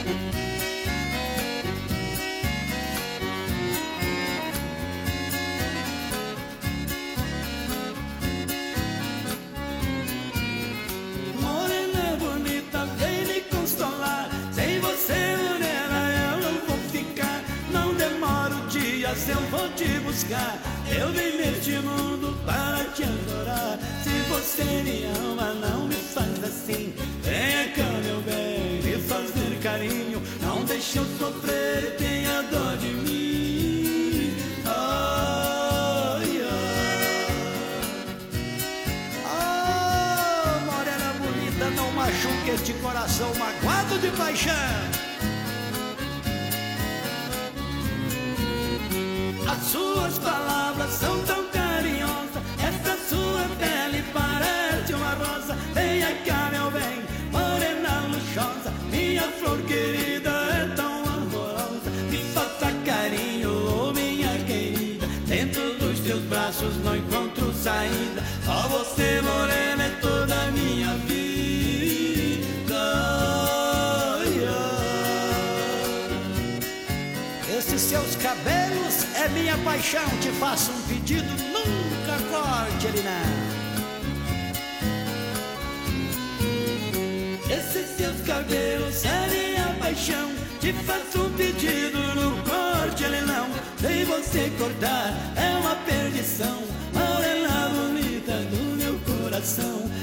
Morena bonita, vem me consolar. Sem você, morena, eu não vou ficar. Não demoro dias, eu vou te buscar. Eu vim neste mundo para te adorar. Se você me ama, não me faz assim. Venha cá, meu bem, me fazer carinho. Não deixe eu sofrer e tenha dó de mim. Ai, ai. Oh, morena bonita, não machuque este coração magoado de paixão. As suas palavras são tão carinhosas, essa sua pele parece uma rosa. Venha cá, meu bem, morena luxuosa, minha flor querida é tão amorosa. Me faça carinho, oh, minha querida, dentro dos teus braços não encontro saída. Só você, morena, é toda a minha vida. Ai, ai. Esses seus cabelos é minha paixão. Te faço um pedido, nunca corte ele não. Esses seus cabelos é minha paixão. Te faço um pedido, não corte ele não. Sem você cortar é uma perdição. Morena bonita do meu coração.